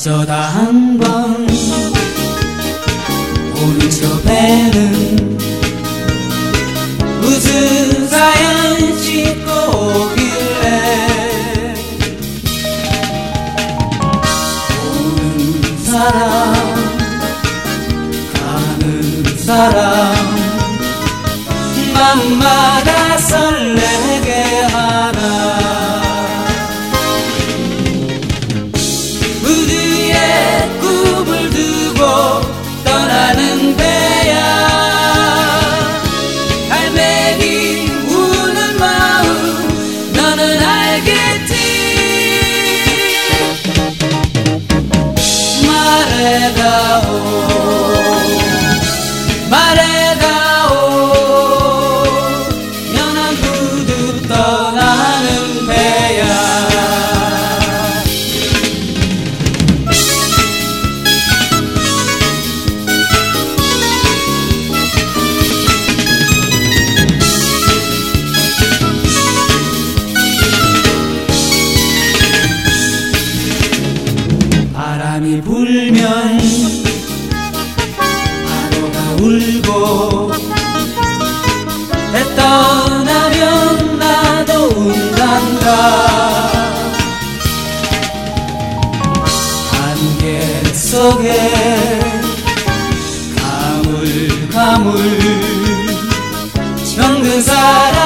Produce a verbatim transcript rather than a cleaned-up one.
어쩌다 한번 오른쪽 배는 무슨 사연 싣고 오길래 오는 사람 가는 사람 밤마다 설레게 하나. 무드에 꿈을 두고 떠나는 배야. 갈매기 우는 마음 너는 알겠지. 말해다오 말해다오 연한 구두 떠나는 배야. 바람이 불면 파도가 울고 배 떠나면 나도 운단다. 안개 속에 가물가물 정든 사람